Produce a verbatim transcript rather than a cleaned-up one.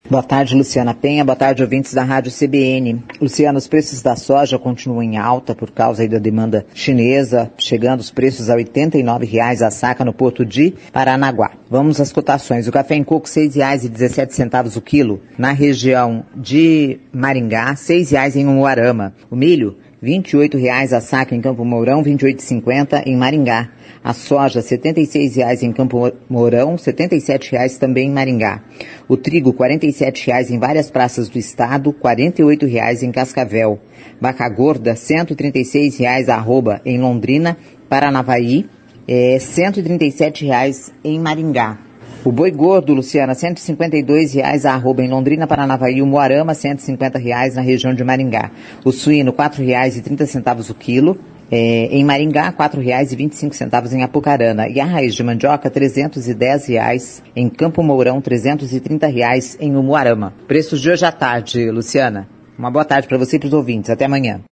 Boa tarde, Luciana Penha. Boa tarde, ouvintes da Rádio C B N. Luciana, os preços da soja continuam em alta por causa aí da demanda chinesa, chegando os preços a oitenta e nove reais a saca no porto de Paranaguá. Vamos às cotações. O café em coco, seis reais e dezessete centavos o quilo. Na região de Maringá, seis reais em Umuarama. O milho, vinte e oito reais a saca em Campo Mourão, vinte e oito reais e cinquenta centavos em Maringá. A soja, setenta e seis reais em Campo Mourão, setenta e sete reais também em Maringá. O trigo, quarenta e sete reais em várias praças do estado, quarenta e oito reais em Cascavel. Vaca gorda, cento e trinta e seis reais a arroba em Londrina, Paranavaí, é, cento e trinta e sete reais em Maringá. O boi gordo, Luciana, cento e cinquenta e dois reais a arroba em Londrina, Paranavaí, Umuarama, cento e cinquenta reais na região de Maringá. O suíno, quatro reais e trinta centavos o quilo. É, em Maringá, quatro reais e vinte e cinco centavos em Apucarana. E a raiz de mandioca, trezentos e dez reais em Campo Mourão, trezentos e trinta reais em Umuarama. Preços de hoje à tarde, Luciana. Uma boa tarde para você e para os ouvintes. Até amanhã.